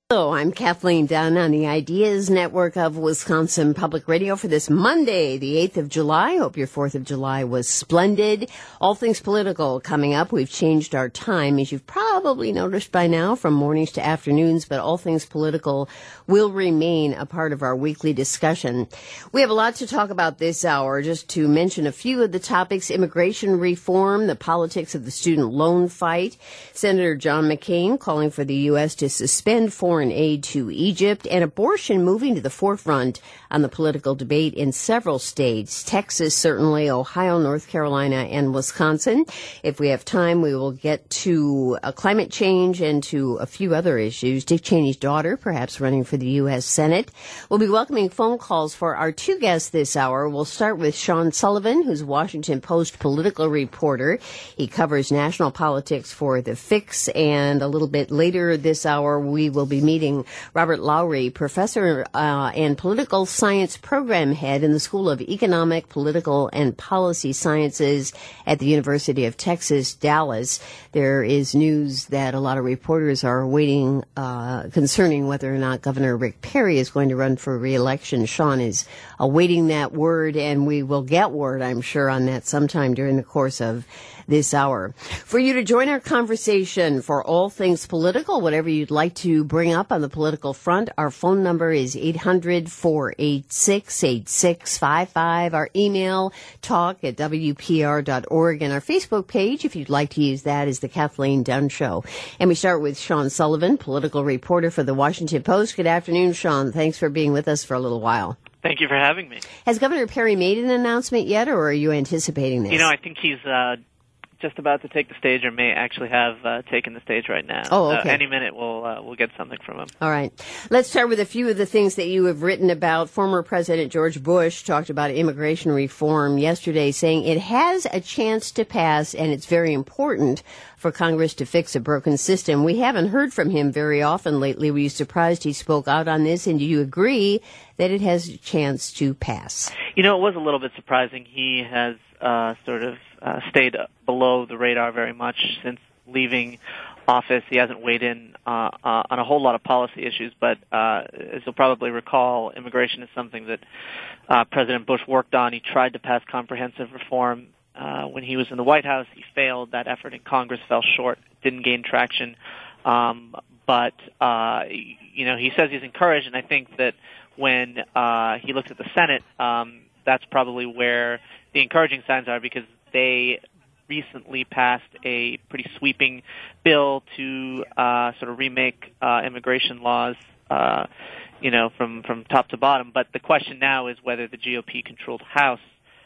Hello, I'm Kathleen Dunn on the Ideas Network of Wisconsin Public Radio for this Monday, the 8th of July. Hope your 4th of July was splendid. All things political coming up. We've changed our time, as you've probably noticed by now, from mornings to afternoons, but all things political will remain a part of our weekly discussion. We have a lot to talk about this hour. Just to mention a few of the topics: immigration reform, the politics of the student loan fight, Senator John McCain calling for the U.S. to suspend foreign aid to Egypt, and abortion moving to the forefront on the political debate in several states, Texas, certainly, Ohio, North Carolina, and Wisconsin. If we have time, we will get to climate change and to a few other issues. Dick Cheney's daughter, perhaps running for the U.S. Senate. We'll be welcoming phone calls for our two guests this hour. We'll start with Sean Sullivan, who's a Washington Post political reporter. He covers national politics for The Fix, and a little bit later this hour, we will be meeting Robert Lowry, professor and political science program head in the School of Economic, Political, and Policy Sciences at the University of Texas, Dallas. There is news that a lot of reporters are waiting concerning whether or not Governor Rick Perry is going to run for re-election. Sean is awaiting that word, and we will get word, I'm sure, on that sometime during the course of this hour. For you to join our conversation for all things political, whatever you'd like to bring up on the political front, our phone number is 800-486-8655. Our email, talk@wpr.org, and our Facebook page, if you'd like to use that, is The Kathleen Dunn Show. And we start with Sean Sullivan, political reporter for The Washington Post. Good afternoon, Sean. Thanks for being with us for a little while. Thank you for having me. Has Governor Perry made an announcement yet, or are you anticipating this? I think he's just about to take the stage, or may actually have taken the stage right now. Oh, okay. Any minute we'll get something from him. All right. Let's start with a few of the things that you have written about. Former President George Bush talked about immigration reform yesterday, saying it has a chance to pass, and it's very important for Congress to fix a broken system. We haven't heard from him very often lately. Were you surprised he spoke out on this, and do you agree that it has a chance to pass? It was a little bit surprising. He has stayed below the radar very much since leaving office. He hasn't weighed in on a whole lot of policy issues, but as you'll probably recall, immigration is something that President Bush worked on. He tried to pass comprehensive reform when he was in the White House. He failed. That effort in Congress fell short, didn't gain traction. But he says he's encouraged, and I think that when he looks at the Senate, that's probably where the encouraging signs are, because they recently passed a pretty sweeping bill to remake immigration laws, from top to bottom. But the question now is whether the GOP-controlled House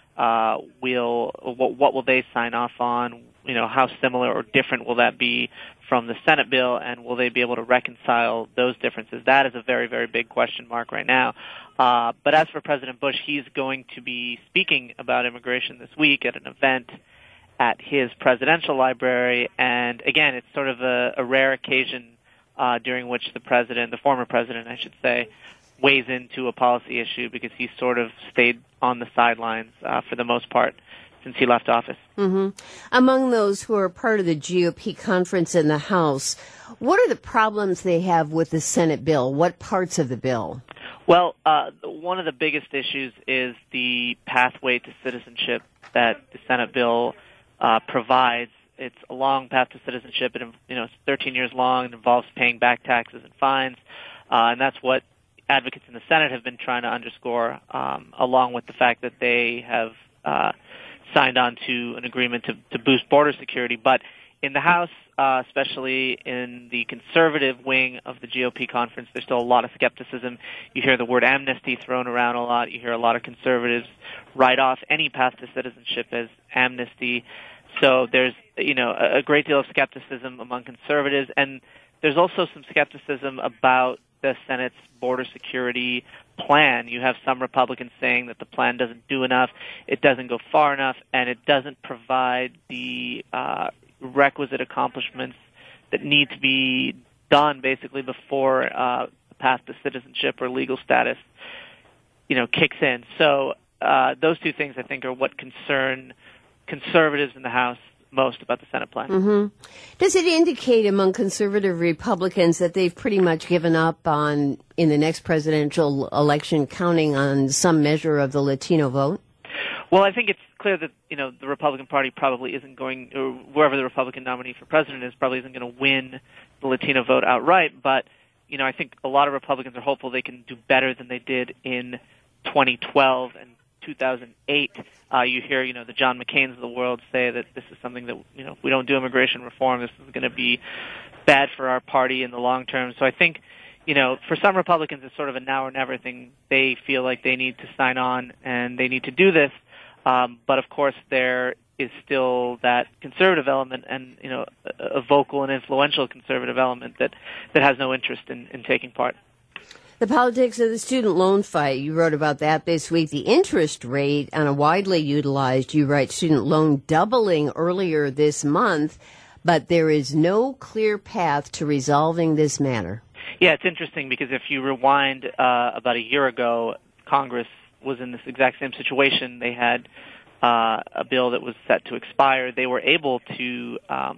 what will they sign off on? How similar or different will that be from the Senate bill, and will they be able to reconcile those differences? That is a very, very big question mark right now. But as for President Bush, he's going to be speaking about immigration this week at an event at his presidential library, and again, it's sort of a rare occasion during which the former president, I should say, weighs into a policy issue, because he's sort of stayed on the sidelines for the most part since he left office. Mm-hmm. Among those who are part of the GOP conference in the House, what are the problems they have with the Senate bill? What parts of the bill? Well, one of the biggest issues is the pathway to citizenship that the Senate bill provides. It's a long path to citizenship. It's 13 years long. It involves paying back taxes and fines, and that's what advocates in the Senate have been trying to underscore, along with the fact that they have signed on to an agreement to boost border security. But in the House, especially in the conservative wing of the GOP conference, there's still a lot of skepticism. You hear the word amnesty thrown around a lot. You hear a lot of conservatives write off any path to citizenship as amnesty. So there's, a great deal of skepticism among conservatives, and there's also some skepticism about the Senate's border security plan. You have some Republicans saying that the plan doesn't do enough, it doesn't go far enough, and it doesn't provide the requisite accomplishments that need to be done basically before the path to citizenship or legal status, kicks in. So those two things, I think, are what concern conservatives in the House most about the Senate plan. Mm-hmm. Does it indicate among conservative Republicans that they've pretty much given up on, in the next presidential election, counting on some measure of the Latino vote? Well, I think it's clear that, the Republican Party probably isn't going, or wherever the Republican nominee for president is, probably isn't going to win the Latino vote outright. But, I think a lot of Republicans are hopeful they can do better than they did in 2012 and 2008. You hear, the John McCains of the world say that this is something that, if we don't do immigration reform, this is going to be bad for our party in the long term. So I think, for some Republicans, it's sort of a now or never thing. They feel like they need to sign on and they need to do this. But of course, there is still that conservative element and, a vocal and influential conservative element that has no interest in taking part. The politics of the student loan fight, you wrote about that this week. The interest rate on a widely utilized, you write, student loan doubling earlier this month, but there is no clear path to resolving this matter. Yeah, it's interesting because if you rewind about a year ago, Congress was in this exact same situation. They had a bill that was set to expire. They were able to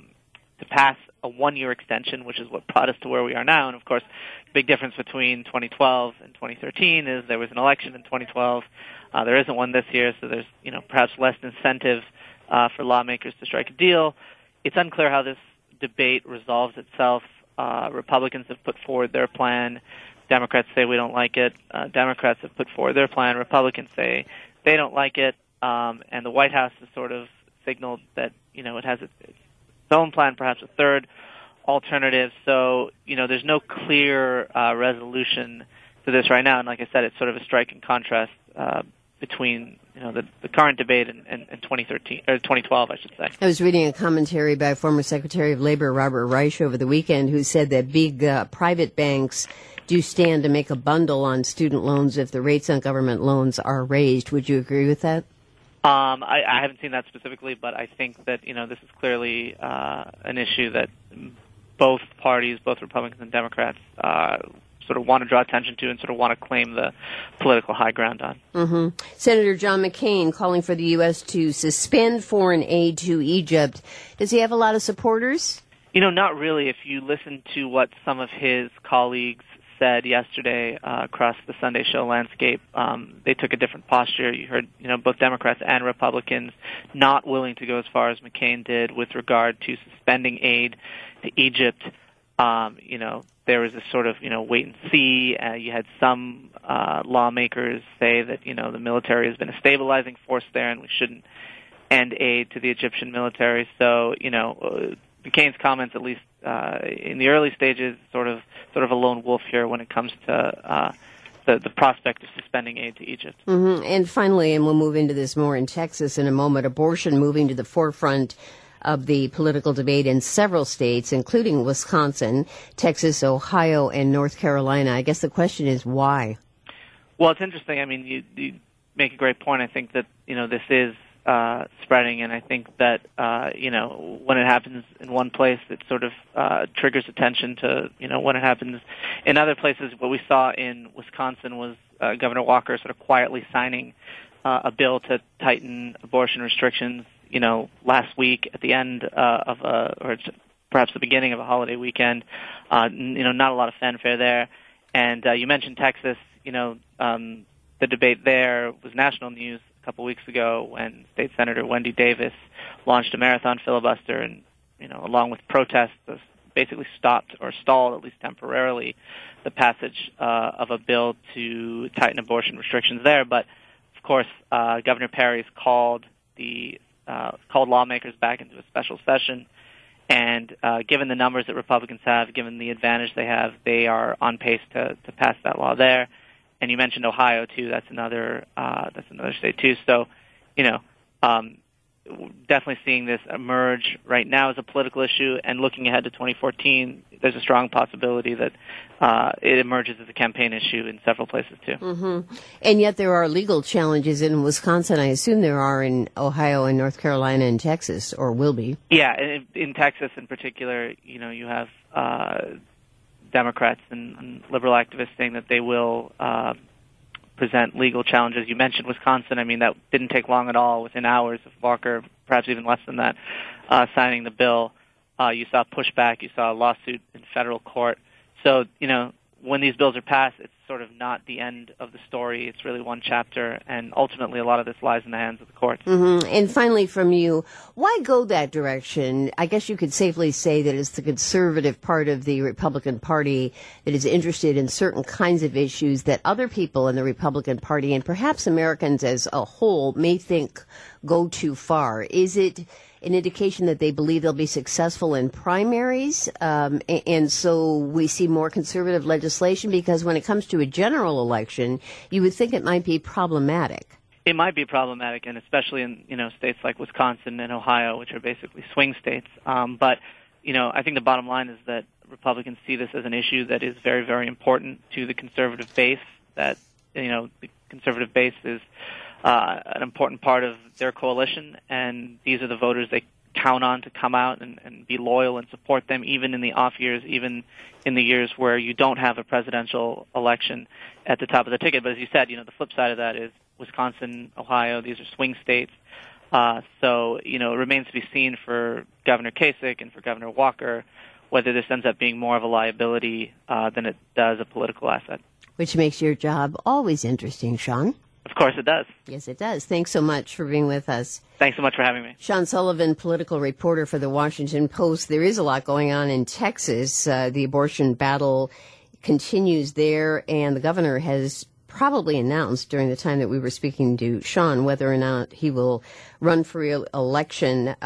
pass a one-year extension, which is what brought us to where we are now. And, of course, the big difference between 2012 and 2013 is there was an election in 2012. There isn't one this year, so there's, perhaps less incentive for lawmakers to strike a deal. It's unclear how this debate resolves itself. Republicans have put forward their plan. Democrats say we don't like it. Democrats have put forward their plan. Republicans say they don't like it. And the White House has sort of signaled that, it has its own plan, perhaps a third alternative. So, there's no clear resolution to this right now. And like I said, it's sort of a striking contrast between, the current debate and 2013 or 2012, I should say. I was reading a commentary by former Secretary of Labor Robert Reich over the weekend, who said that big private banks do stand to make a bundle on student loans if the rates on government loans are raised. Would you agree with that? I haven't seen that specifically, but I think that, this is clearly an issue that both parties, both Republicans and Democrats, sort of want to draw attention to and sort of want to claim the political high ground on. Mm-hmm. Senator John McCain calling for the U.S. to suspend foreign aid to Egypt. Does he have a lot of supporters? Not really. If you listen to what some of his colleagues said yesterday across the Sunday show landscape, they took a different posture. You heard, both Democrats and Republicans not willing to go as far as McCain did with regard to suspending aid to Egypt. There was this sort of, wait and see. You had some lawmakers say that, the military has been a stabilizing force there and we shouldn't end aid to the Egyptian military. So, McCain's comments, at least in the early stages, sort of a lone wolf here when it comes to the prospect of suspending aid to Egypt. Mm-hmm. And finally, and we'll move into this more in Texas in a moment, abortion moving to the forefront of the political debate in several states, including Wisconsin, Texas, Ohio, and North Carolina. I guess the question is why? Well, it's interesting. I mean, you make a great point. I think that, this is spreading, and I think that, when it happens in one place, it sort of triggers attention to, when it happens in other places. What we saw in Wisconsin was Governor Walker sort of quietly signing a bill to tighten abortion restrictions, last week at the end or perhaps the beginning of a holiday weekend. Not a lot of fanfare there. And you mentioned Texas. The debate there was national news a couple weeks ago when State Senator Wendy Davis launched a marathon filibuster and, along with protests, basically stopped or stalled, at least temporarily, the passage of a bill to tighten abortion restrictions there. But, of course, Governor Perry's called lawmakers back into a special session. And given the numbers that Republicans have, given the advantage they have, they are on pace to pass that law there. And you mentioned Ohio too. That's another state too. So, definitely seeing this emerge right now as a political issue, and looking ahead to 2014, there's a strong possibility that it emerges as a campaign issue in several places too. Mm-hmm. And yet there are legal challenges in Wisconsin. I assume there are in Ohio and North Carolina and Texas, or will be. Yeah, in Texas in particular, you have Democrats and liberal activists saying that they will present legal challenges. You mentioned Wisconsin. I mean, that didn't take long at all. Within hours of Walker, perhaps even less than that, signing the bill, you saw pushback. You saw a lawsuit in federal court. So, when these bills are passed, it's sort of not the end of the story. It's really one chapter, and ultimately a lot of this lies in the hands of the courts. Mm-hmm. And finally from you, why go that direction? I guess you could safely say that it's the conservative part of the Republican Party that is interested in certain kinds of issues that other people in the Republican Party, and perhaps Americans as a whole, may think go too far. Is it an indication that they believe they'll be successful in primaries, and so we see more conservative legislation? Because when it comes to a general election, you would think it might be problematic. It might be problematic, and especially in states like Wisconsin and Ohio, which are basically swing states. But I think the bottom line is that Republicans see this as an issue that is very, very important to the conservative base. That the conservative base is an important part of their coalition, and these are the voters they count on to come out and be loyal and support them, even in the off years, even in the years where you don't have a presidential election at the top of the ticket. But as you said, the flip side of that is Wisconsin, Ohio, these are swing states. So it remains to be seen for Governor Kasich and for Governor Walker whether this ends up being more of a liability than it does a political asset. Which makes your job always interesting, Sean. Of course it does. Yes, it does. Thanks so much for being with us. Thanks so much for having me. Sean Sullivan, political reporter for The Washington Post. There is a lot going on in Texas. The abortion battle continues there, and the governor has probably announced during the time that we were speaking to Sean whether or not he will run for re-election.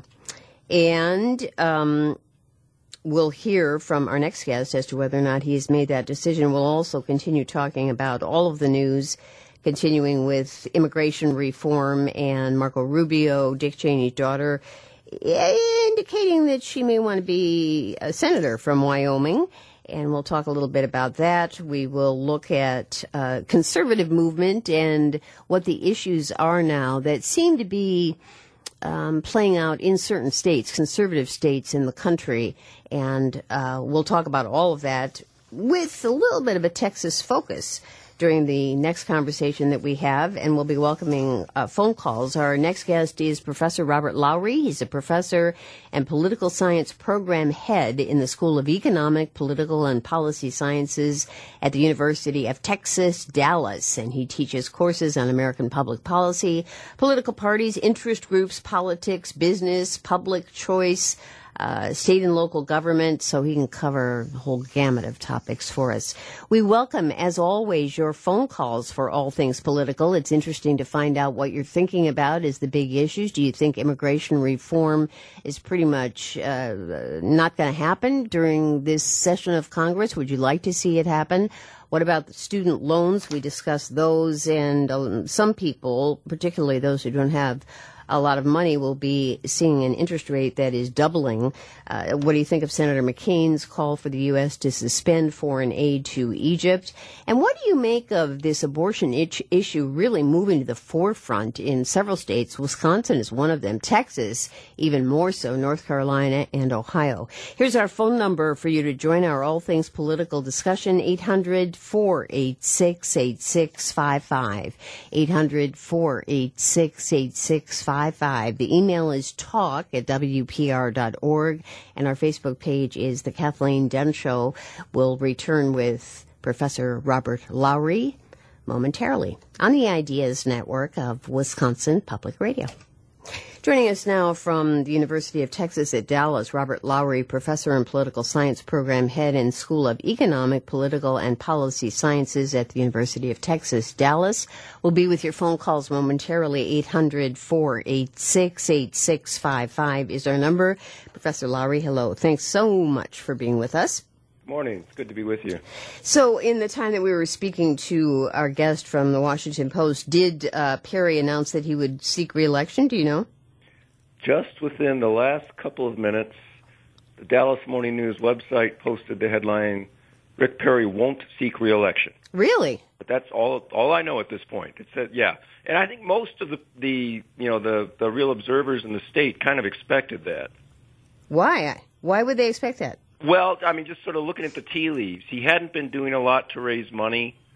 We'll hear from our next guest as to whether or not he has made that decision. We'll also continue talking about all of the news, continuing with immigration reform and Marco Rubio, Dick Cheney's daughter, indicating that she may want to be a senator from Wyoming. And we'll talk a little bit about that. We will look at conservative movement and what the issues are now that seem to be playing out in certain states, conservative states in the country. And we'll talk about all of that with a little bit of a Texas focus during the next conversation that we have, and we'll be welcoming phone calls. Our next guest is Professor Robert Lowry. He's a professor and political science program head in the School of Economic, Political, and Policy Sciences at the University of Texas, Dallas, and he teaches courses on American public policy, political parties, interest groups, politics, business, public choice, state and local government, so he can cover the whole gamut of topics for us. We welcome, as always, your phone calls for all things political. It's interesting to find out what you're thinking about as the big issues. Do you think immigration reform is pretty much not going to happen during this session of Congress? Would you like to see it happen? What about the student loans? We discussed those, and some people, particularly those who don't have a lot of money, will be seeing an interest rate that is doubling. What do you think of Senator McCain's call for the U.S. to suspend foreign aid to Egypt? And what do you make of this abortion issue really moving to the forefront in several states? Wisconsin is one of them. Texas, even more so. North Carolina and Ohio. Here's our phone number for you to join our All Things Political discussion, 800-486-8655. 800-486-8655. The email is talk@wpr.org, and our Facebook page is The Kathleen Dunn Show. We'll return with Professor Robert Lowry momentarily on the Ideas Network of Wisconsin Public Radio. Joining us now from the University of Texas at Dallas, Robert Lowry, professor and political science program head in School of Economic, Political, and Policy Sciences at the University of Texas, Dallas. We'll be with your phone calls momentarily. 800-486-8655 is our number. Professor Lowry, hello. Thanks so much for being with us. Good morning. It's good to be with you. So in the time that we were speaking to our guest from the Washington Post, did Perry announce that he would seek re-election? Do you know? Just within the last couple of minutes, the Dallas Morning News website posted the headline, Rick Perry won't seek re-election. Really? But that's all I know at this point. It said, yeah. And I think most of the real observers in the state kind of expected that. Why? Why would they expect that? Well, I mean, just sort of looking at the tea leaves. He hadn't been doing a lot to raise money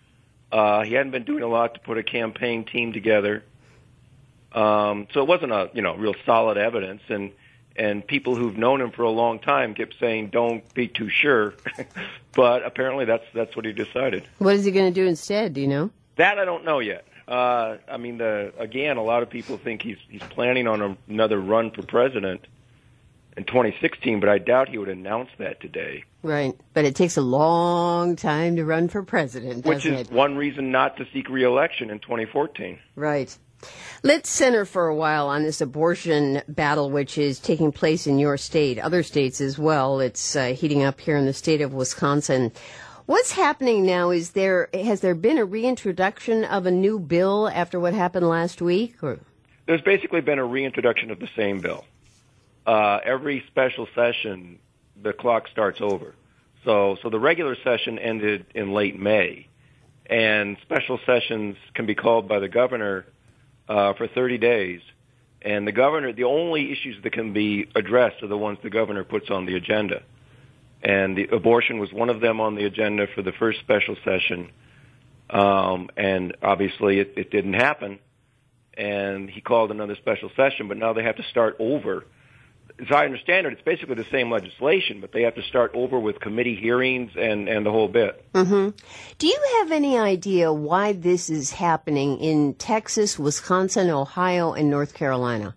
He hadn't been doing a lot to put a campaign team together. So it wasn't a real solid evidence, and people who've known him for a long time kept saying, "Don't be too sure." But apparently, that's what he decided. What is he going to do instead? Do you know? That I don't know yet. Again, a lot of people think he's planning on another run for president in 2016, but I doubt he would announce that today. Right, but it takes a long time to run for president, doesn't Which is one reason not to seek re-election in 2014. Right. Let's center for a while on this abortion battle, which is taking place in your state, other states as well. It's heating up here in the state of Wisconsin. What's happening now? Has there been a reintroduction of a new bill after what happened last week? Or? There's basically been a reintroduction of the same bill. Every special session, the clock starts over. So the regular session ended in late May, and special sessions can be called by the governor for 30 days. And the only issues that can be addressed are the ones the governor puts on the agenda. And the abortion was one of them on the agenda for the first special session. And obviously it didn't happen. And he called another special session, but now they have to start over. As I understand it, it's basically the same legislation, but they have to start over with committee hearings and the whole bit. Mm-hmm. Do you have any idea why this is happening in Texas, Wisconsin, Ohio, and North Carolina?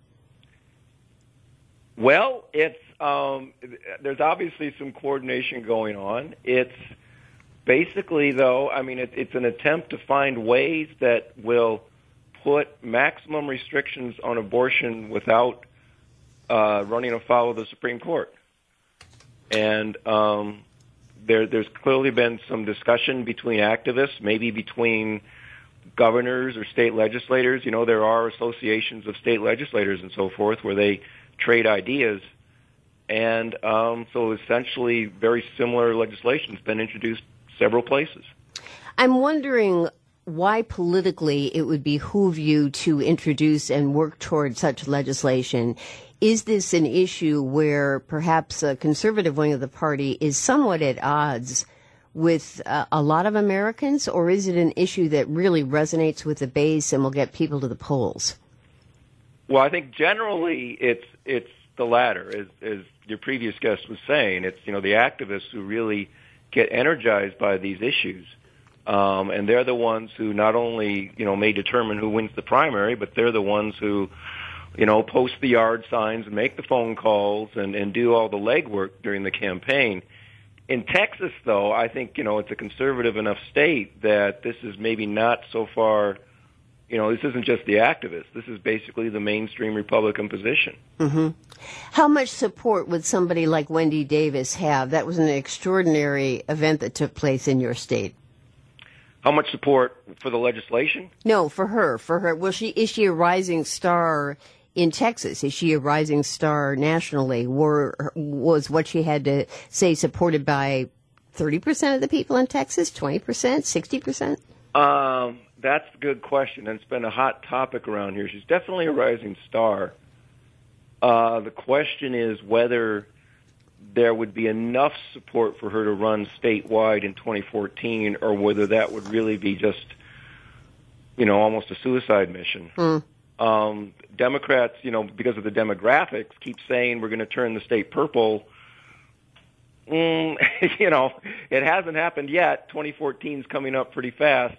Well, it's there's obviously some coordination going on. It's basically, though, it's an attempt to find ways that will put maximum restrictions on abortion without running afoul of the Supreme Court. And there's clearly been some discussion between activists, maybe between governors or state legislators. There are associations of state legislators and so forth where they trade ideas. And so essentially very similar legislation has been introduced several places. I'm wondering why politically it would behoove you to introduce and work toward such legislation. Is this an issue where perhaps a conservative wing of the party is somewhat at odds with a lot of Americans, or is it an issue that really resonates with the base and will get people to the polls? Well, I think generally it's the latter, as your previous guest was saying. It's the activists who really get energized by these issues, and they're the ones who not only may determine who wins the primary, but they're the ones who post the yard signs and make the phone calls and do all the legwork during the campaign. In Texas, though, I think it's a conservative enough state that this is maybe not so far. This isn't just the activists. This is basically the mainstream Republican position. Mm-hmm. How much support would somebody like Wendy Davis have? That was an extraordinary event that took place in your state. How much support for the legislation? No, for her. Is she a rising star in Texas? Is she a rising star nationally? Was what she had to say supported by 30% of the people in Texas, 20%, 60%? That's a good question, and it's been a hot topic around here. She's definitely a rising star. The question is whether there would be enough support for her to run statewide in 2014, or whether that would really be just, almost a suicide mission. Democrats, because of the demographics, keep saying we're going to turn the state purple. It hasn't happened yet. 2014 is coming up pretty fast.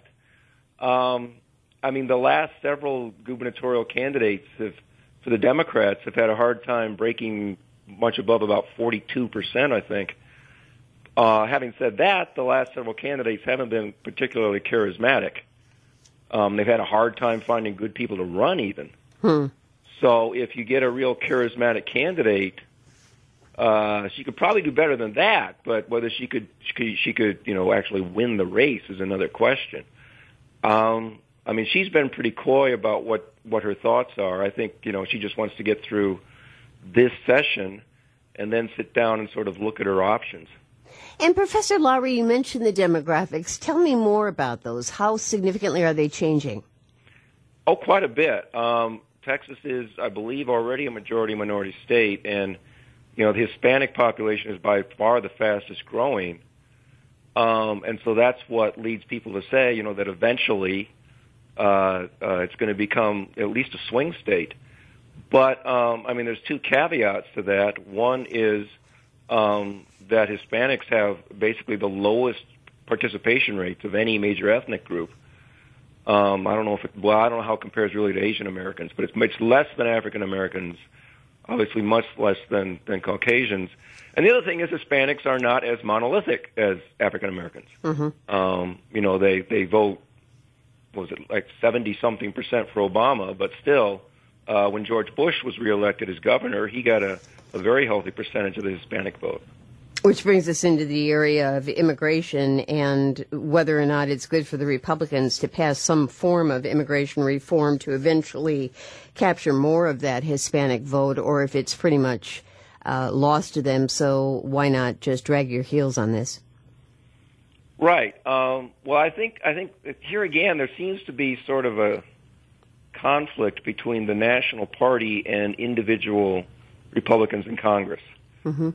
The last several gubernatorial candidates for the Democrats have had a hard time breaking much above about 42%, I think. Having said that, the last several candidates haven't been particularly charismatic. They've had a hard time finding good people to run even. So if you get a real charismatic candidate, she could probably do better than that, but whether she could actually win the race is another question. She's been pretty coy about what her thoughts are. I think, she just wants to get through this session and then sit down and sort of look at her options. And Professor Lowry, you mentioned the demographics. Tell me more about those. How significantly are they changing? Oh, quite a bit. Texas is, I believe, already a majority-minority state, and, the Hispanic population is by far the fastest growing. And so that's what leads people to say, that eventually it's going to become at least a swing state. But, there's two caveats to that. One is that Hispanics have basically the lowest participation rates of any major ethnic group. I don't know how it compares really to Asian Americans, but it's much less than African Americans, obviously much less than Caucasians. And the other thing is Hispanics are not as monolithic as African Americans. Mm-hmm. They vote, what was it, like 70-something% for Obama, but still, when George Bush was reelected as governor, he got a very healthy percentage of the Hispanic vote. Which brings us into the area of immigration and whether or not it's good for the Republicans to pass some form of immigration reform to eventually capture more of that Hispanic vote, or if it's pretty much lost to them. So why not just drag your heels on this? Right. Well, I think here again there seems to be sort of a conflict between the National Party and individual Republicans in Congress. Mm-hmm.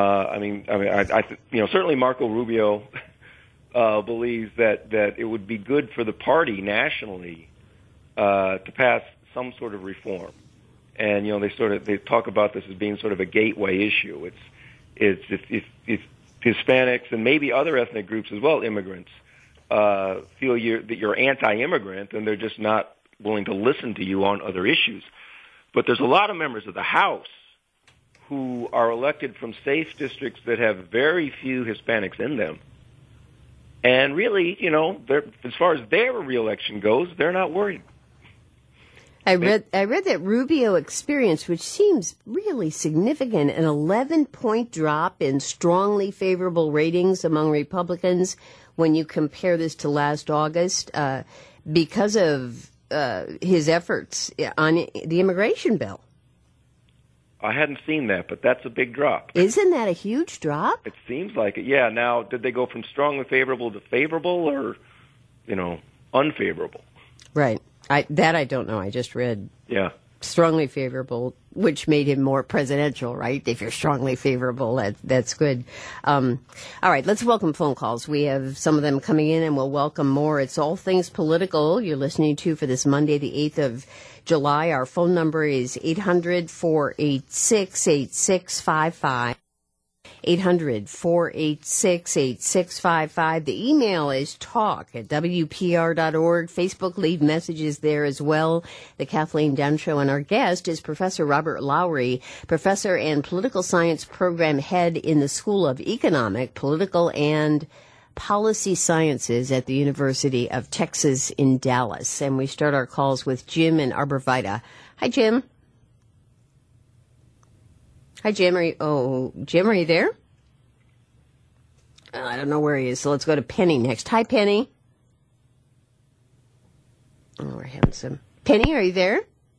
Certainly Marco Rubio believes that it would be good for the party nationally to pass some sort of reform, and they talk about this as being sort of a gateway issue. It's if Hispanics and maybe other ethnic groups as well, immigrants, feel that you're anti-immigrant, and they're just not willing to listen to you on other issues. But there's a lot of members of the House who are elected from safe districts that have very few Hispanics in them. And really, as far as their reelection goes, they're not worried. I read that Rubio experienced, which seems really significant, an 11-point drop in strongly favorable ratings among Republicans when you compare this to last August because of his efforts on the immigration bill. I hadn't seen that, but that's a big drop. Isn't that a huge drop? It seems like it. Yeah. Now, did they go from strongly favorable to favorable, or, unfavorable? Right. I don't know. I just read. Yeah. Strongly favorable, which made him more presidential, right? If you're strongly favorable, that's good. All right, let's welcome phone calls. We have some of them coming in, and we'll welcome more. It's All Things Political you're listening to for this Monday, the 8th of July. Our phone number is 800-486-8655. 800-486-8655. The email is talk@wpr.org. Facebook, leave messages there as well. The Kathleen Dunn Show. And our guest is Professor Robert Lowry, professor and political science program head in the School of Economic, Political, and Policy Sciences at the University of Texas in Dallas. And we start our calls with Jim in Arbor Vitae. Hi, Jim. Hi, Jim. Jim, are you there? I don't know where he is, so let's go to Penny next. Hi, Penny. Oh, we're having some... Penny, are you there?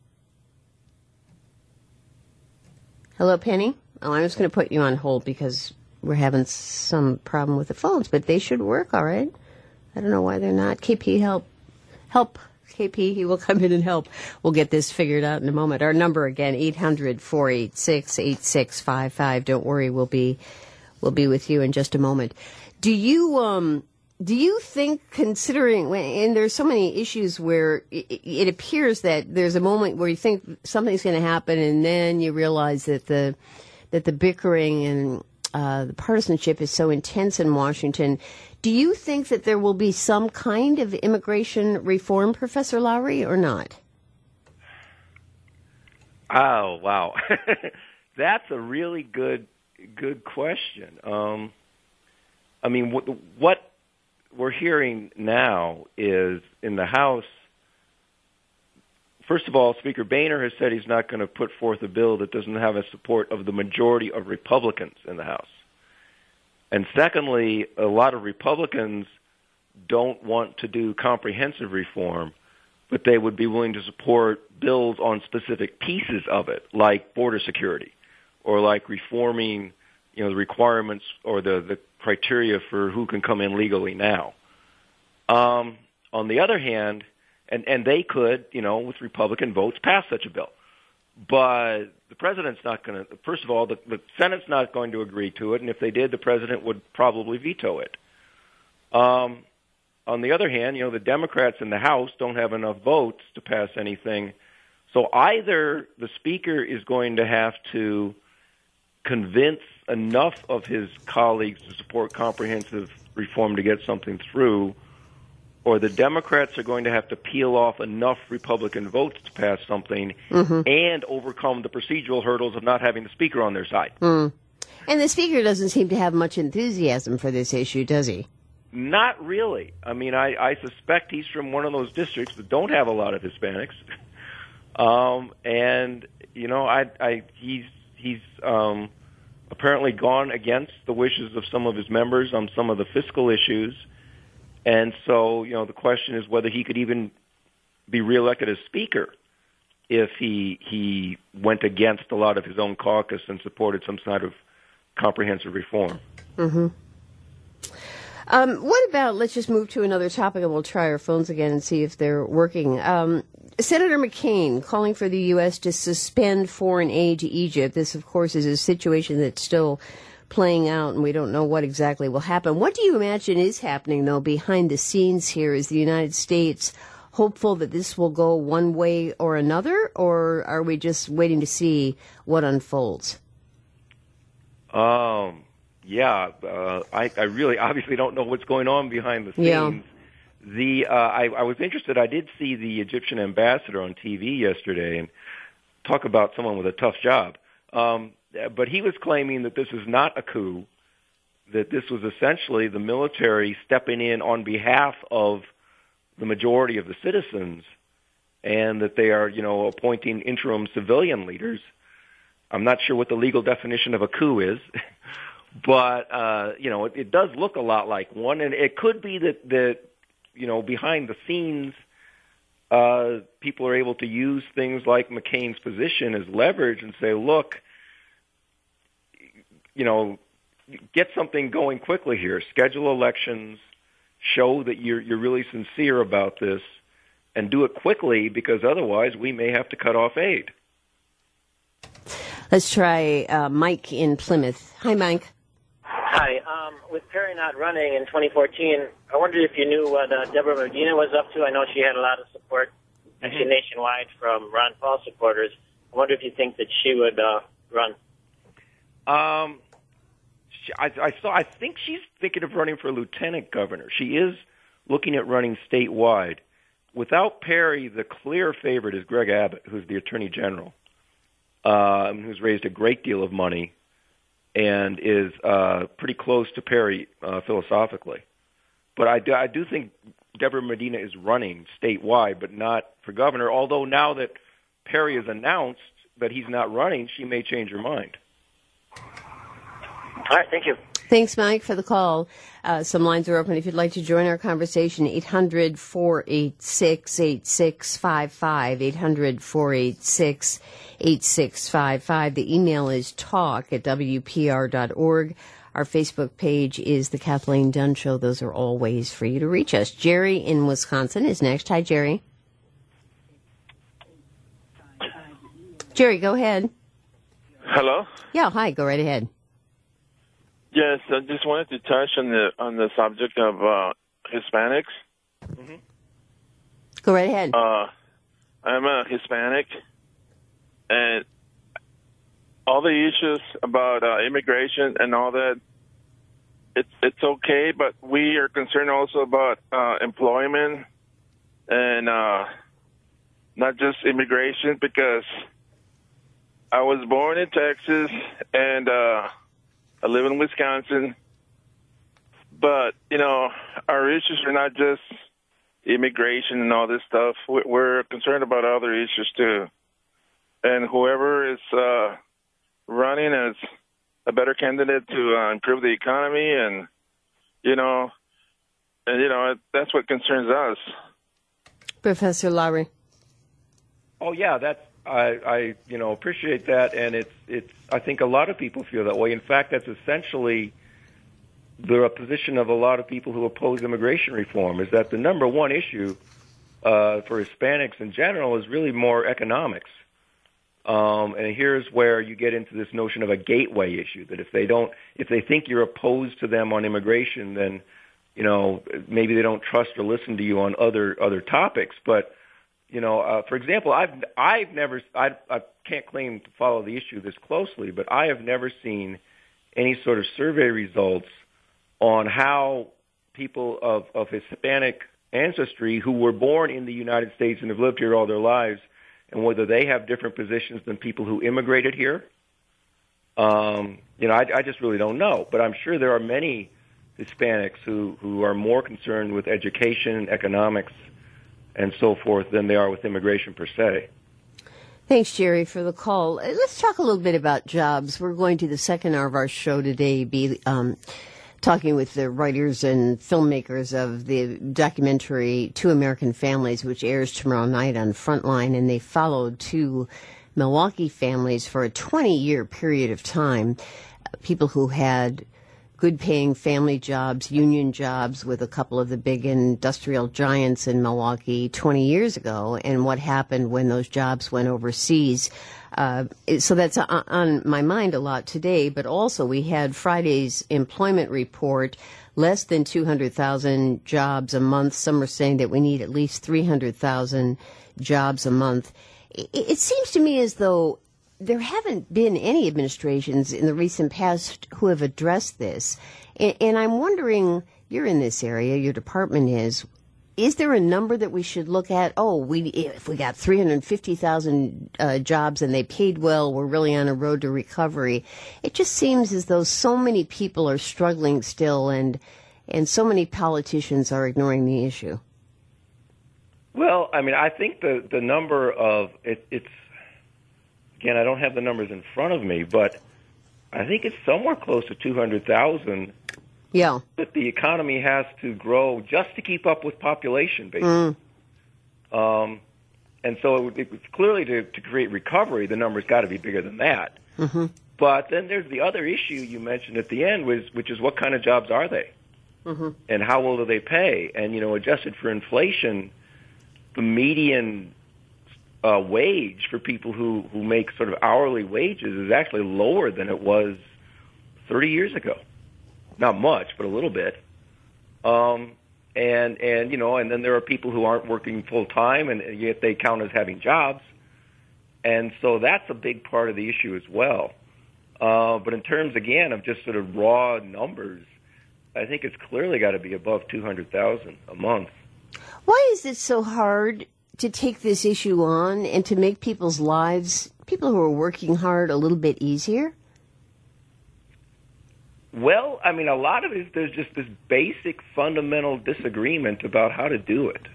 Hello, Penny? Oh, I'm just going to put you on hold because we're having some problem with the phones, but they should work all right. I don't know why they're not. KP, help. Help. KP, he will come in and help. We'll get this figured out in a moment. Our number again, 800-486-8655. Don't worry, we'll be with you in just a moment. Do you think, considering, and there's so many issues where it appears that there's a moment where you think something's going to happen, and then you realize that the bickering and the partisanship is so intense in Washington. Do you think that there will be some kind of immigration reform, Professor Lowry, or not? Oh, wow. That's a really good question. What we're hearing now is in the House, first of all, Speaker Boehner has said he's not going to put forth a bill that doesn't have the support of the majority of Republicans in the House. And secondly, a lot of Republicans don't want to do comprehensive reform, but they would be willing to support bills on specific pieces of it, like border security, or like reforming, the requirements or the criteria for who can come in legally now. On the other hand, and they could, with Republican votes, pass such a bill. But the president's not going to, first of all, the Senate's not going to agree to it, and if they did, the president would probably veto it. On the other hand, the Democrats in the House don't have enough votes to pass anything. So either the Speaker is going to have to convince enough of his colleagues to support comprehensive reform to get something through, or the Democrats are going to have to peel off enough Republican votes to pass something and overcome the procedural hurdles of not having the Speaker on their side. And the Speaker doesn't seem to have much enthusiasm for this issue, does he? Not really. I mean, I suspect he's from one of those districts that don't have a lot of Hispanics. He's apparently gone against the wishes of some of his members on some of the fiscal issues. And so, the question is whether he could even be reelected as Speaker if he went against a lot of his own caucus and supported some sort of comprehensive reform. What about, let's just move to another topic and we'll try our phones again and see if they're working. Senator McCain calling for the U.S. to suspend foreign aid to Egypt. This, of course, is a situation that's still playing out and we don't know what exactly will happen. What do you imagine is happening, though, behind the scenes here? Is the United States hopeful that this will go one way or another, or are we just waiting to see what unfolds? I really obviously don't know what's going on behind the scenes. Yeah. I was interested. I did see the Egyptian ambassador on TV yesterday, and talk about someone with a tough job. But he was claiming that this is not a coup, that this was essentially the military stepping in on behalf of the majority of the citizens, and that they are, appointing interim civilian leaders. I'm not sure what the legal definition of a coup is. But, it does look a lot like one, and it could be that behind the scenes, people are able to use things like McCain's position as leverage and say, look, get something going quickly here. Schedule elections, show that you're really sincere about this, and do it quickly, because otherwise we may have to cut off aid. Let's try Mike in Plymouth. Hi, Mike. Hi. With Perry not running in 2014, I wondered if you knew what Deborah Medina was up to. I know she had a lot of support, actually nationwide, from Ron Paul supporters. I wonder if you think that she would run. I think she's thinking of running for lieutenant governor. She is looking at running statewide. Without Perry, the clear favorite is Greg Abbott, who's the attorney general, who's raised a great deal of money and is pretty close to Perry philosophically. But I do think Deborah Medina is running statewide, but not for governor, although now that Perry has announced that he's not running, she may change her mind. All right, thank you. Thanks, Mike, for the call. Some lines are open. If you'd like to join our conversation, 800-486-8655, 800-486-8655. The email is talk@wpr.org. Our Facebook page is The Kathleen Dunn Show. Those are all ways for you to reach us. Jerry in Wisconsin is next. Hi, Jerry. Jerry, go ahead. Hello? Yeah, hi. Go right ahead. Yes, I just wanted to touch on the subject of Hispanics. Mm-hmm. Go right ahead. I'm a Hispanic, and all the issues about immigration and all that, it's okay, but we are concerned also about employment and not just immigration, because I was born in Texas and I live in Wisconsin, but, our issues are not just immigration and all this stuff. We're concerned about other issues, too. And whoever is running as a better candidate to improve the economy and that's what concerns us. Professor Lowry. Oh, yeah, I appreciate that, and it's. I think a lot of people feel that way. In fact, that's essentially the position of a lot of people who oppose immigration reform. Is that the number one issue for Hispanics in general is really more economics, and here's where you get into this notion of a gateway issue. That if they think you're opposed to them on immigration, then maybe they don't trust or listen to you on other topics. But, for example, I can't claim to follow the issue this closely, but I have never seen any sort of survey results on how people of Hispanic ancestry who were born in the United States and have lived here all their lives, and whether they have different positions than people who immigrated here. I just really don't know. But I'm sure there are many Hispanics who are more concerned with education, economics, and so forth than they are with immigration per se. Thanks, Jerry, for the call. Let's talk a little bit about jobs. We're going to, the second hour of our show today, be talking with the writers and filmmakers of the documentary Two American Families, which airs tomorrow night on Frontline, and they followed two Milwaukee families for a 20-year period of time, people who had good-paying family jobs, union jobs with a couple of the big industrial giants in Milwaukee 20 years ago, and what happened when those jobs went overseas. So that's on my mind a lot today, but also we had Friday's employment report, less than 200,000 jobs a month. Some are saying that we need at least 300,000 jobs a month. It seems to me as though there haven't been any administrations in the recent past who have addressed this. And I'm wondering, you're in this area, your department is there a number that we should look at? If we got 350,000 jobs and they paid well, we're really on a road to recovery. It just seems as though so many people are struggling still and so many politicians are ignoring the issue. Well, I think the number of it's again, I don't have the numbers in front of me, but I think it's somewhere close to 200,000. Yeah. That the economy has to grow just to keep up with population, basically. And so it's clearly to create recovery, the number's got to be bigger than that. Mm-hmm. But then there's the other issue you mentioned at the end, which is what kind of jobs are they? Mm-hmm. And how well do they pay? And, adjusted for inflation, the median wage for people who make sort of hourly wages is actually lower than it was 30 years ago. Not much, but a little bit. And then there are people who aren't working full time, and yet they count as having jobs. And so that's a big part of the issue as well. But in terms, again, of just sort of raw numbers, I think it's clearly got to be above 200,000 a month. Why is it so hard to take this issue on and to make people's lives, people who are working hard, a little bit easier? Well, a lot of it is there's just this basic fundamental disagreement about how to do it.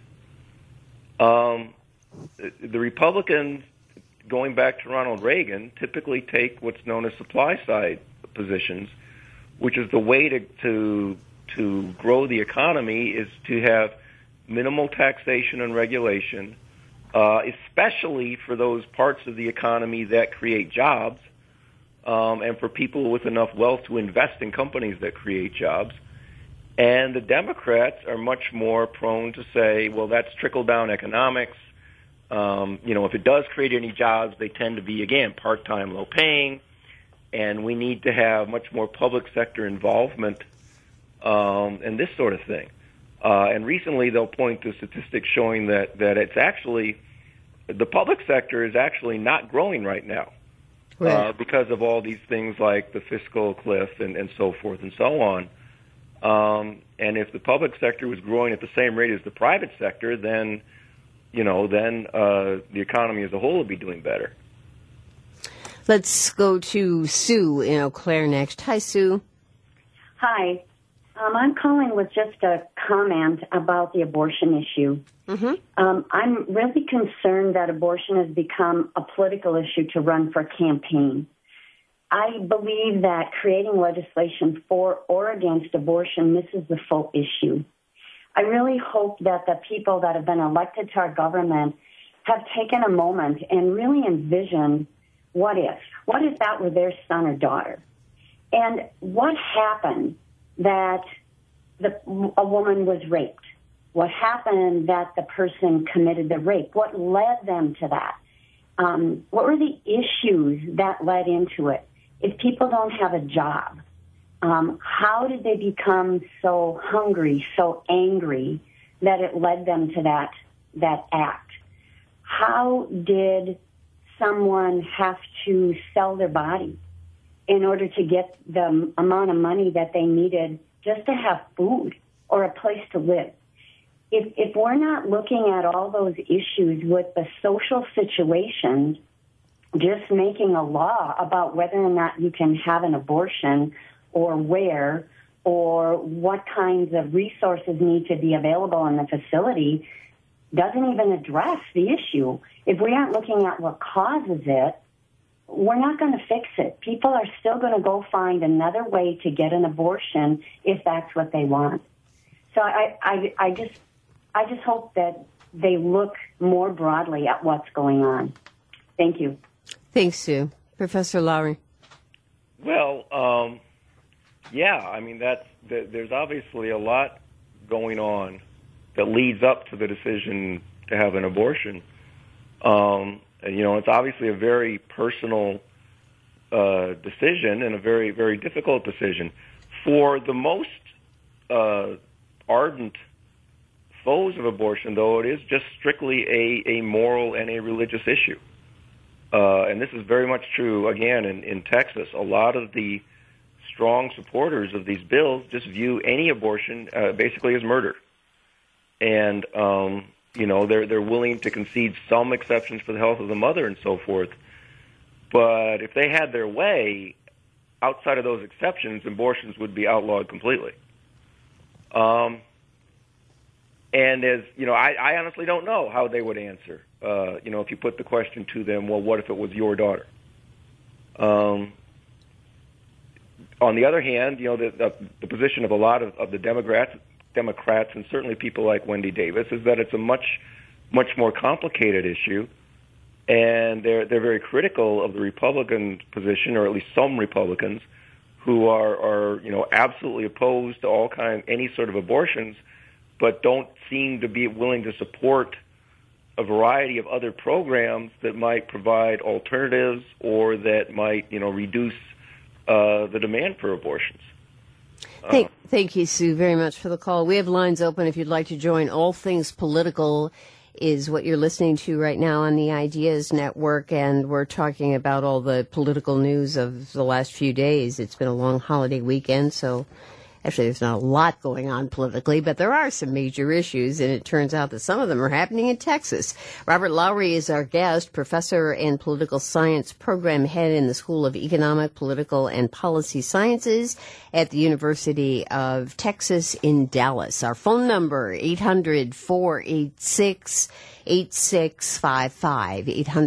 The Republicans, going back to Ronald Reagan, typically take what's known as supply side positions, which is the way to grow the economy is to have minimal taxation and regulation, especially for those parts of the economy that create jobs. And for people with enough wealth to invest in companies that create jobs. And the Democrats are much more prone to say, well, that's trickle-down economics. If it does create any jobs, they tend to be, again, part-time, low-paying. And we need to have much more public sector involvement and this sort of thing. And recently they'll point to statistics showing that it's actually, the public sector is actually not growing right now. Right. Because of all these things like the fiscal cliff and so forth and so on. And if the public sector was growing at the same rate as the private sector, then the economy as a whole would be doing better. Let's go to Sue in Eau Claire next. Hi, Sue. Hi. I'm calling with just a comment about the abortion issue. Mm-hmm. I'm really concerned that abortion has become a political issue to run for campaign. I believe that creating legislation for or against abortion misses the full issue. I really hope that the people that have been elected to our government have taken a moment and really envisioned what if that were their son or daughter? And what happened that a woman was raped? What happened that the person committed the rape? What led them to that? What were the issues that led into it? If people don't have a job, How did they become so hungry, so angry, that it led them to that act? How did someone have to sell their body in order to get the amount of money that they needed just to have food or a place to live? If we're not looking at all those issues with the social situations, just making a law about whether or not you can have an abortion or where or what kinds of resources need to be available in the facility doesn't even address the issue. If we aren't looking at what causes it, we're not going to fix it. People are still going to go find another way to get an abortion if that's what they want. So I just hope that they look more broadly at what's going on. Thank you. Thanks, Sue. Professor Lowry. Well, yeah, I mean, there's obviously a lot going on that leads up to the decision to have an abortion. And, it's obviously a very personal decision and a very, very difficult decision. For the most ardent foes of abortion, though, it is just strictly a moral and a religious issue. And this is very much true, again, in Texas. A lot of the strong supporters of these bills just view any abortion basically as murder. And, they're willing to concede some exceptions for the health of the mother and so forth. But if they had their way, outside of those exceptions, abortions would be outlawed completely. And as, I honestly don't know how they would answer. If you put the question to them, well, what if it was your daughter? On the other hand, the position of a lot of the Democrats and certainly people like Wendy Davis is that it's a much more complicated issue, and they're very critical of the Republican position, or at least some Republicans who are absolutely opposed to any sort of abortions, but don't seem to be willing to support a variety of other programs that might provide alternatives or that might reduce the demand for abortions. Thank you, Sue, very much for the call. We have lines open if you'd like to join. All Things Political is what you're listening to right now on the Ideas Network, and we're talking about all the political news of the last few days. It's been a long holiday weekend, so actually there's not a lot going on politically, but there are some major issues, and it turns out that some of them are happening in Texas. Robert Lowry is our guest, professor and political science program head in the School of Economic, Political, and Policy Sciences at the University of Texas in Dallas. Our phone number, 800-486-8655,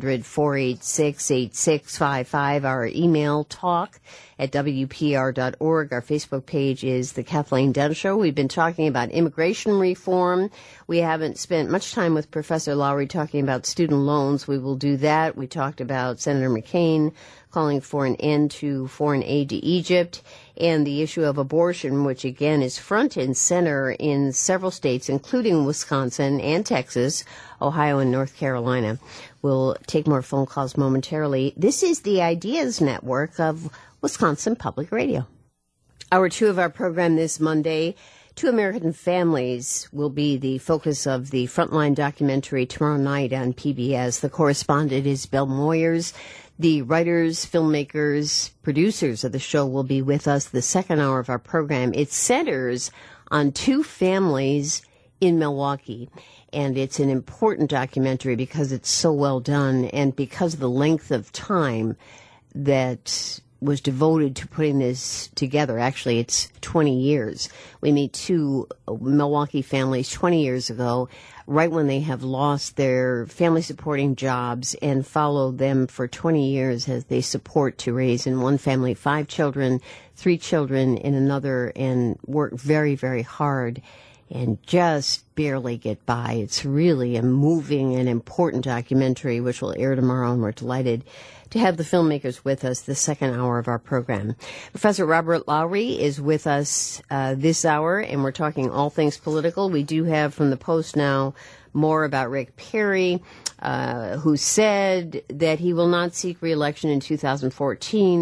800-486-8655. Our email, talk@WPR.org. Our Facebook page is The Kathleen Dunn Show. We've been talking about immigration reform. We haven't spent much time with Professor Lowry talking about student loans. We will do that. We talked about Senator McCain calling for an end to foreign aid to Egypt, and the issue of abortion, which again is front and center in several states, including Wisconsin and Texas, Ohio, and North Carolina. We'll take more phone calls momentarily. This is the Ideas Network of Wisconsin Public Radio. Hour 2 of our program this Monday. 2 American Families will be the focus of the Frontline documentary tomorrow night on PBS. The correspondent is Bill Moyers. The writers, filmmakers, producers of the show will be with us the second hour of our program. It centers on 2 families in Milwaukee, and it's an important documentary because it's so well done and because of the length of time that was devoted to putting this together. Actually, it's 20 years. We meet 2 Milwaukee families 20 years ago, right when they have lost their family-supporting jobs, and follow them for 20 years as they support to raise in one family 5 children, 3 children in another, and work very, very hard and just barely get by. It's really a moving and important documentary, which will air tomorrow, and we're delighted to have the filmmakers with us the second hour of our program. Professor Robert Lowry is with us this hour, and we're talking all things political. We do have from the Post now more about Rick Perry, who said that he will not seek re-election in 2014.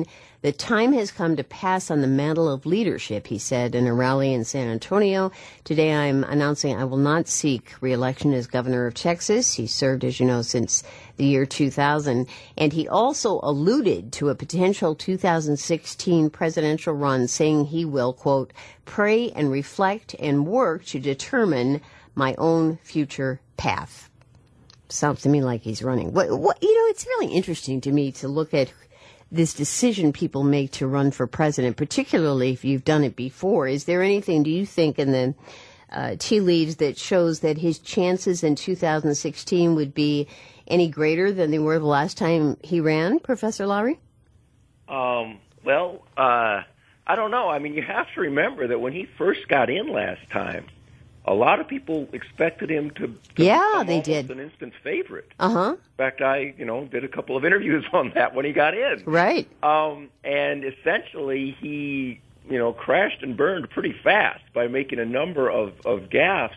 The time has come to pass on the mantle of leadership, he said in a rally in San Antonio. Today I'm announcing I will not seek re-election as governor of Texas. He served, as you know, since the year 2000. And he also alluded to a potential 2016 presidential run, saying he will, quote, pray and reflect and work to determine my own future path. Sounds to me like he's running. It's really interesting to me to look at this decision people make to run for president, particularly if you've done it before. Is there anything, do you think, in the tea leaves that shows that his chances in 2016 would be any greater than they were the last time he ran, Professor Lowry? I don't know. I mean, you have to remember that when he first got in last time, a lot of people expected him to become they did. An instant favorite. Uh-huh. In fact, I, did a couple of interviews on that when he got in. Right. And essentially he, crashed and burned pretty fast by making a number of gaffes.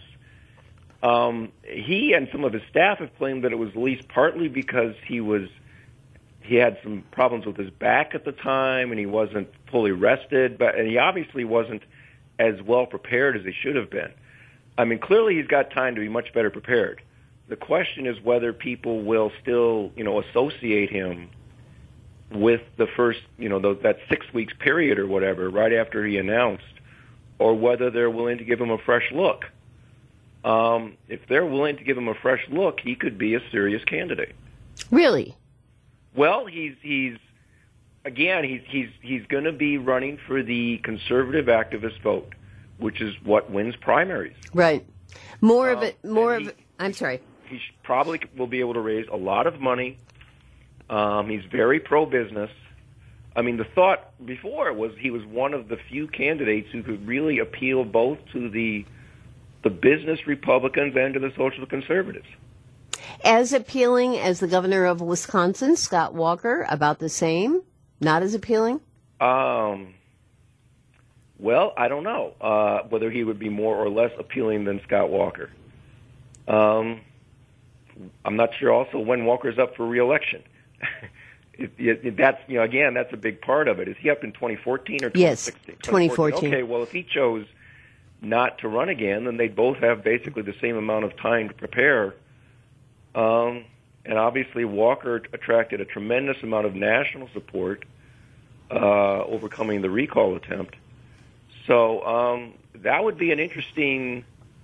He and some of his staff have claimed that it was at least partly because he had some problems with his back at the time and he wasn't fully rested, and he obviously wasn't as well prepared as he should have been. I mean, clearly he's got time to be much better prepared. The question is whether people will still, associate him with the first, that 6 weeks period or whatever, right after he announced, or whether they're willing to give him a fresh look. If they're willing to give him a fresh look, he could be a serious candidate. Really? Well, he's going to be running for the conservative activist vote, which is what wins primaries. Right. I'm sorry. He probably will be able to raise a lot of money. He's very pro-business. I mean, the thought before was he was one of the few candidates who could really appeal both to the business Republicans and to the social conservatives. As appealing as the governor of Wisconsin, Scott Walker, about the same? Not as appealing? Well, I don't know whether he would be more or less appealing than Scott Walker. I'm not sure also when Walker's up for re-election. That's that's a big part of it. Is he up in 2014 or 2016? Yes, 2014. Okay, well, if he chose not to run again, then they'd both have basically the same amount of time to prepare. And obviously Walker attracted a tremendous amount of national support, overcoming the recall attempt. So that would be an interesting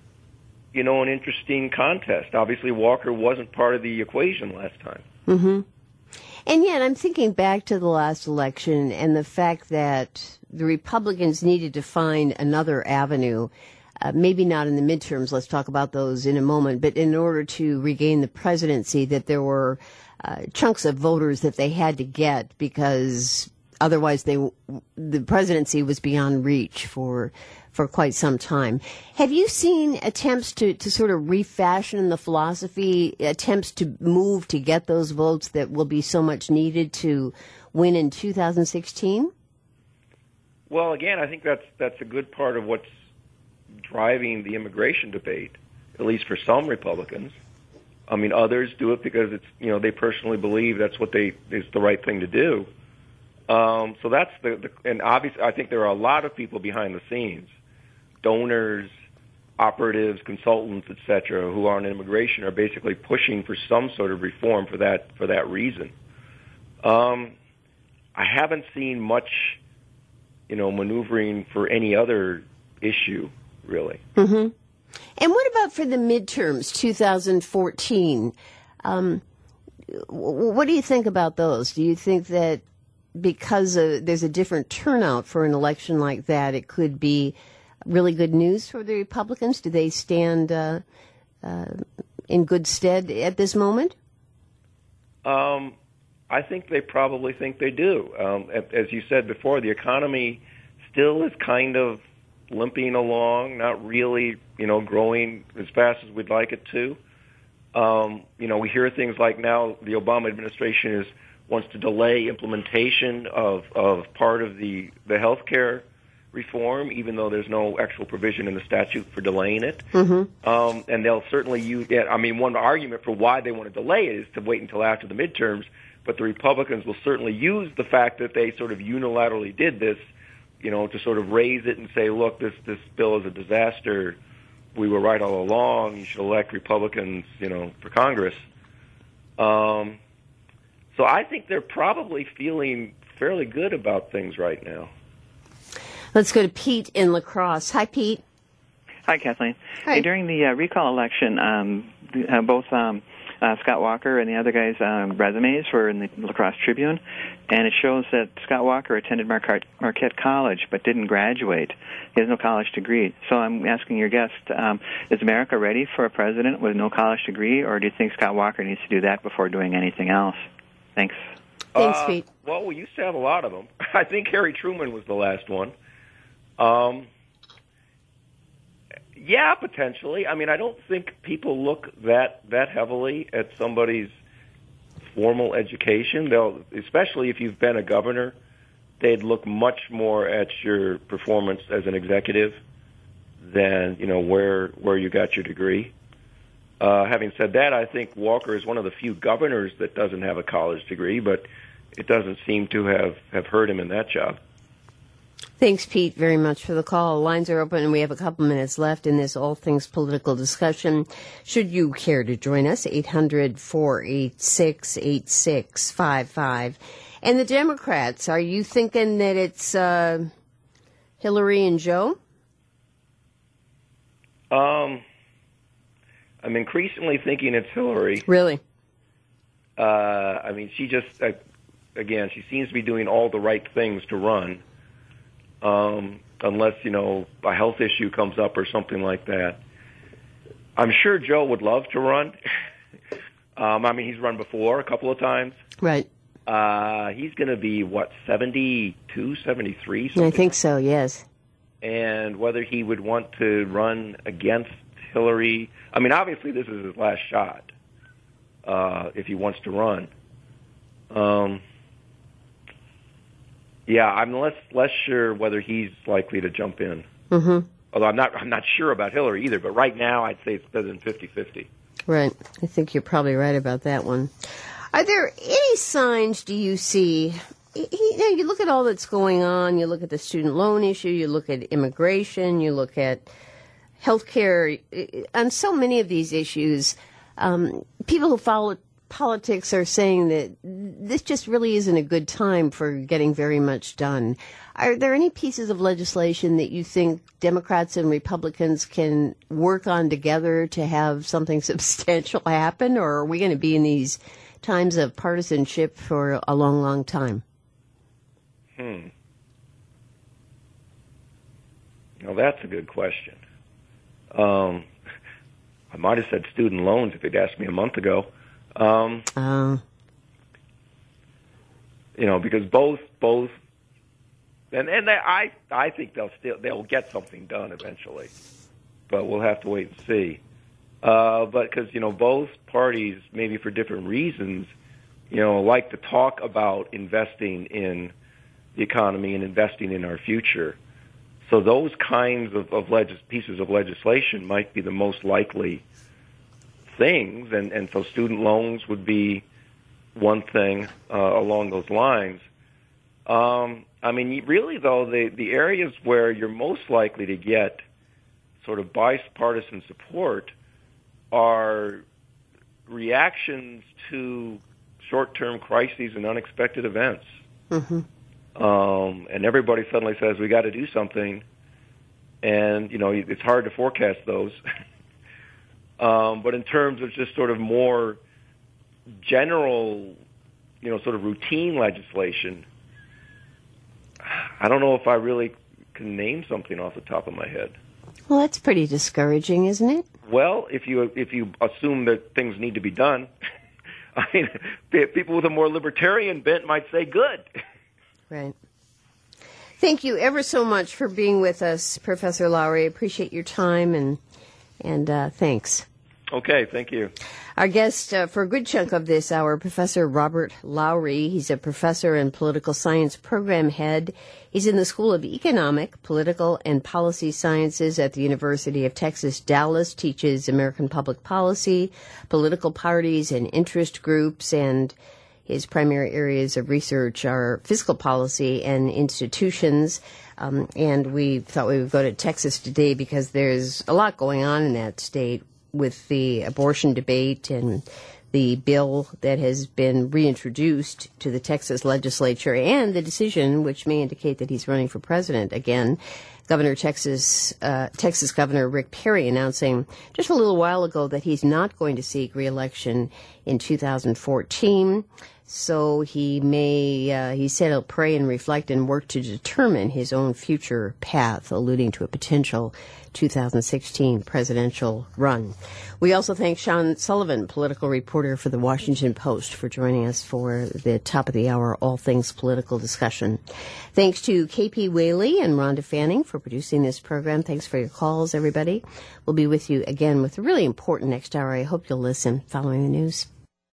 contest. Obviously, Walker wasn't part of the equation last time. Mm-hmm. And yet, I'm thinking back to the last election and the fact that the Republicans needed to find another avenue, maybe not in the midterms, let's talk about those in a moment, but in order to regain the presidency, that there were chunks of voters that they had to get because otherwise the presidency was beyond reach for quite some time. Have you seen attempts to sort of refashion the philosophy, attempts to move to get those votes that will be so much needed to win in 2016? Well, again, I think that's a good part of what's driving the immigration debate, at least for some Republicans. I mean, others do it because it's they personally believe that's what is the right thing to do. So that's and obviously I think there are a lot of people behind the scenes, donors, operatives, consultants, etc., who on immigration are basically pushing for some sort of reform for that reason. I haven't seen much, maneuvering for any other issue, really. Mm-hmm. And what about for the midterms, 2014? What do you think about those? Do you think that because there's a different turnout for an election like that, it could be really good news for the Republicans? Do they stand in good stead at this moment? I think they probably think they do. As you said before, the economy still is kind of limping along, not really, growing as fast as we'd like it to. We hear things like now the Obama administration wants to delay implementation of part of the health care reform, even though there's no actual provision in the statute for delaying it. Mm-hmm. And they'll certainly use it. I mean, one argument for why they want to delay it is to wait until after the midterms, but the Republicans will certainly use the fact that they sort of unilaterally did this, to sort of raise it and say, look, this bill is a disaster. We were right all along. You should elect Republicans, for Congress. So I think they're probably feeling fairly good about things right now. Let's go to Pete in La Crosse. Hi, Pete. Hi, Kathleen. Hi. Hey, during the recall election, both Scott Walker and the other guy's resumes were in the La Crosse Tribune, and it shows that Scott Walker attended Marquette College but didn't graduate. He has no college degree. So I'm asking your guest, is America ready for a president with no college degree, or do you think Scott Walker needs to do that before doing anything else? Thanks. Thanks, Pete. Well, we used to have a lot of them. I think Harry Truman was the last one. Yeah, potentially. I mean, I don't think people look that heavily at somebody's formal education. They'll, especially if you've been a governor, they'd look much more at your performance as an executive than where you got your degree. Having said that, I think Walker is one of the few governors that doesn't have a college degree, but it doesn't seem to have hurt him in that job. Thanks, Pete, very much for the call. Lines are open, and we have a couple minutes left in this all things political discussion. Should you care to join us, 800-486-8655. And the Democrats, are you thinking that it's Hillary and Joe? I'm increasingly thinking it's Hillary. Really? I mean, she just, again, she seems to be doing all the right things to run. Unless, a health issue comes up or something like that. I'm sure Joe would love to run. He's run before a couple of times. Right. He's going to be, 72, 73? Something? I think so, yes. And whether he would want to run against Hillary, obviously this is his last shot, if he wants to run. Yeah, I'm less sure whether he's likely to jump in. Mm-hmm. Although I'm not sure about Hillary either. But right now, I'd say it's better than 50-50. Right. I think you're probably right about that one. Are there any signs do you see? You look at all that's going on. You look at the student loan issue. You look at immigration. You look at healthcare. On so many of these issues, people who follow politics are saying that this just really isn't a good time for getting very much done. Are there any pieces of legislation that you think Democrats and Republicans can work on together to have something substantial happen, or are we going to be in these times of partisanship for a long, long time? Well, that's a good question. I might have said student loans if you'd asked me a month ago. Because both, and I think they'll get something done eventually, but we'll have to wait and see. But because both parties, maybe for different reasons, like to talk about investing in the economy and investing in our future. So those kinds of pieces of legislation might be the most likely things, and so student loans would be one thing along those lines. Really, though, the areas where you're most likely to get sort of bipartisan support are reactions to short-term crises and unexpected events. Mm-hmm. And everybody suddenly says, we got to do something, and, it's hard to forecast those. But in terms of just sort of more general, sort of routine legislation, I don't know if I really can name something off the top of my head. Well, that's pretty discouraging, isn't it? Well, if you assume that things need to be done, people with a more libertarian bent might say good. Right. Thank you ever so much for being with us, Professor Lowry. I appreciate your time and thanks. Okay, thank you. Our guest for a good chunk of this hour, Professor Robert Lowry. He's a professor and political science program head. He's in the School of Economic, Political, and Policy Sciences at the University of Texas, Dallas, teaches American public policy, political parties, and interest groups, and his primary areas of research are fiscal policy and institutions. And we thought we would go to Texas today because there's a lot going on in that state with the abortion debate and the bill that has been reintroduced to the Texas legislature and the decision, which may indicate that he's running for president again. Texas Governor Rick Perry announcing just a little while ago that he's not going to seek re-election in 2014. So he said he'll pray and reflect and work to determine his own future path, alluding to a potential 2016 presidential run. We also thank Sean Sullivan, political reporter for the Washington Post, for joining us for the top of the hour all things political discussion. Thanks to KP Whaley and Rhonda Fanning for producing this program. Thanks for your calls, everybody. We'll be with you again with a really important next hour. I hope you'll listen following the news.